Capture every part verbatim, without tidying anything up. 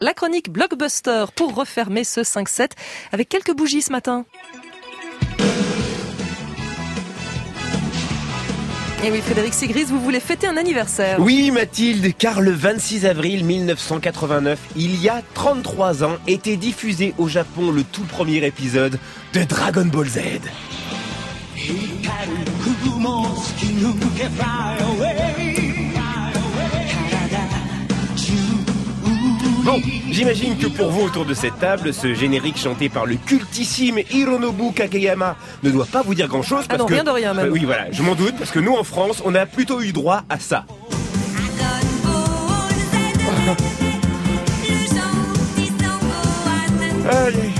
La chronique Blockbuster pour refermer ce cinq sept avec quelques bougies ce matin. Et oui, Frédéric Sigris, vous voulez fêter un anniversaire. Oui, Mathilde, car le vingt-six avril mille neuf cent quatre-vingt-neuf, il y a trente-trois ans, était diffusé au Japon le tout premier épisode de Dragon Ball Z. Bon, j'imagine que pour vous autour de cette table, ce générique chanté par le cultissime Hironobu Kageyama ne doit pas vous dire grand chose. Ah non, que, rien de rien même. Euh, oui, voilà, je m'en doute, parce que nous en France, on a plutôt eu droit à ça. Allez.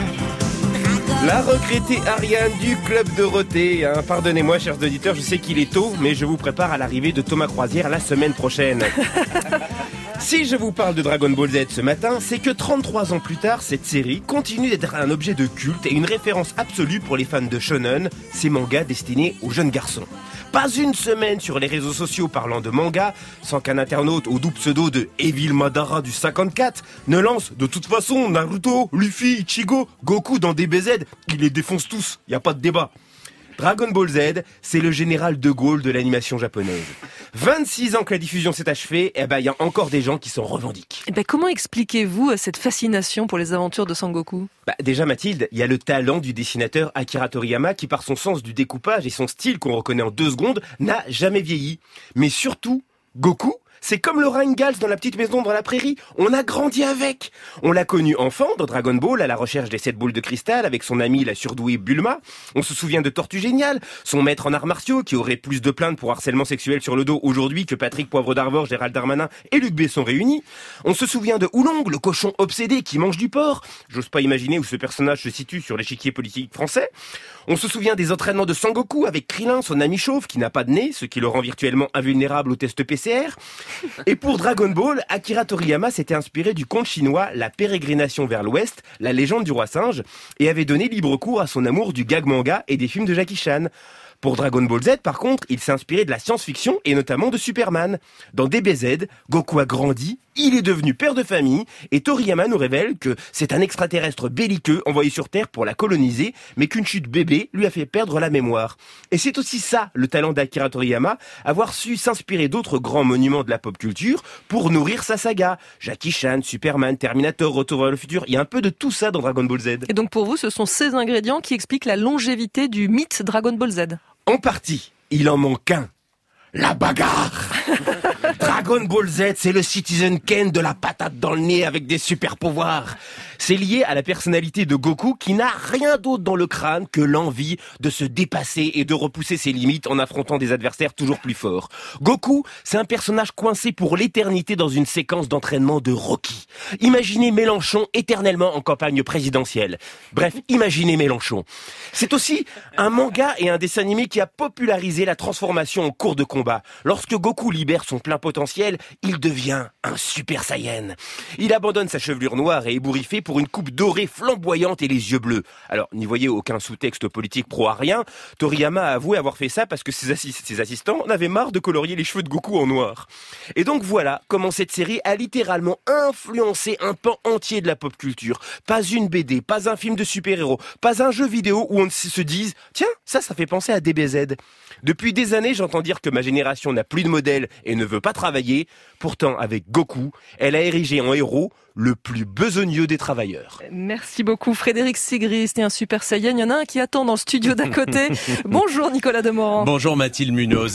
La regrettée Ariane du Club Dorothée. Hein. Pardonnez-moi, chers auditeurs, je sais qu'il est tôt, mais je vous prépare à l'arrivée de Thomas Croisière la semaine prochaine. Si je vous parle de Dragon Ball Z ce matin, c'est que trente-trois ans plus tard, cette série continue d'être un objet de culte et une référence absolue pour les fans de shonen, ces mangas destinés aux jeunes garçons. Pas une semaine sur les réseaux sociaux parlant de manga sans qu'un internaute au doux pseudo de Evil Madara du cinquante-quatre ne lance de toute façon Naruto, Luffy, Ichigo, Goku dans D B Z. Ils les défoncent tous, y a pas de débat. Dragon Ball Z, c'est le général de Gaulle de l'animation japonaise. vingt-six ans que la diffusion s'est achevée, et ben il y a encore des gens qui s'en revendiquent. Et ben, comment expliquez-vous cette fascination pour les aventures de Sangoku ? Bah, déjà Mathilde, il y a le talent du dessinateur Akira Toriyama qui par son sens du découpage et son style qu'on reconnaît en deux secondes, n'a jamais vieilli. Mais surtout, Goku, c'est comme le Ringals dans La Petite Maison dans la Prairie, on a grandi avec. On l'a connu enfant dans Dragon Ball à la recherche des sept boules de cristal avec son ami la surdouée Bulma. On se souvient de Tortue Géniale, son maître en arts martiaux qui aurait plus de plaintes pour harcèlement sexuel sur le dos aujourd'hui que Patrick Poivre d'Arvor, Gérald Darmanin et Luc Besson réunis. On se souvient de Oolong, le cochon obsédé qui mange du porc. J'ose pas imaginer où ce personnage se situe sur l'échiquier politique français. On se souvient des entraînements de Sangoku avec Krillin, son ami chauve qui n'a pas de nez, ce qui le rend virtuellement invulnérable au test P C R. Et pour Dragon Ball, Akira Toriyama s'était inspiré du conte chinois La Pérégrination vers l'Ouest, la légende du roi singe, et avait donné libre cours à son amour du gag manga et des films de Jackie Chan. Pour Dragon Ball Z, par contre, il s'est inspiré de la science-fiction et notamment de Superman. Dans D B Z, Goku a grandi, il est devenu père de famille et Toriyama nous révèle que c'est un extraterrestre belliqueux envoyé sur Terre pour la coloniser, mais qu'une chute bébé lui a fait perdre la mémoire. Et c'est aussi ça, le talent d'Akira Toriyama, avoir su s'inspirer d'autres grands monuments de la pop culture pour nourrir sa saga. Jackie Chan, Superman, Terminator, Retour vers le futur, il y a un peu de tout ça dans Dragon Ball Z. Et donc pour vous, ce sont ces ingrédients qui expliquent la longévité du mythe Dragon Ball Z ? En partie, il en manque un. La bagarre. Dragon Ball Z, c'est le Citizen Kane de la patate dans le nez avec des super pouvoirs. C'est lié à la personnalité de Goku qui n'a rien d'autre dans le crâne que l'envie de se dépasser et de repousser ses limites en affrontant des adversaires toujours plus forts. Goku, c'est un personnage coincé pour l'éternité dans une séquence d'entraînement de Rocky. Imaginez Mélenchon éternellement en campagne présidentielle. Bref, imaginez Mélenchon. C'est aussi un manga et un dessin animé qui a popularisé la transformation en cours de combat. Lorsque Goku libère son plein potentiel, il devient un Super Saiyan. Il abandonne sa chevelure noire et ébouriffée pour une coupe dorée flamboyante et les yeux bleus. Alors, n'y voyez aucun sous-texte politique pro-arien. Toriyama a avoué avoir fait ça parce que ses, assis- ses assistants en avaient marre de colorier les cheveux de Goku en noir. Et donc voilà comment cette série a littéralement influencé un pan entier de la pop culture. Pas une B D, pas un film de super-héros, pas un jeu vidéo où on se dise « Tiens, ça, ça fait penser à D B Z ». Depuis des années, j'entends dire que ma génération n'a plus de modèle et ne veut pas travailler. Pourtant, avec Goku, elle a érigé en héros le plus besogneux des travailleurs. Merci beaucoup Frédéric Sigris, c'était un Super Saiyan. Il y en a un qui attend dans le studio d'à côté. Bonjour Nicolas Demorand. Bonjour Mathilde Munoz.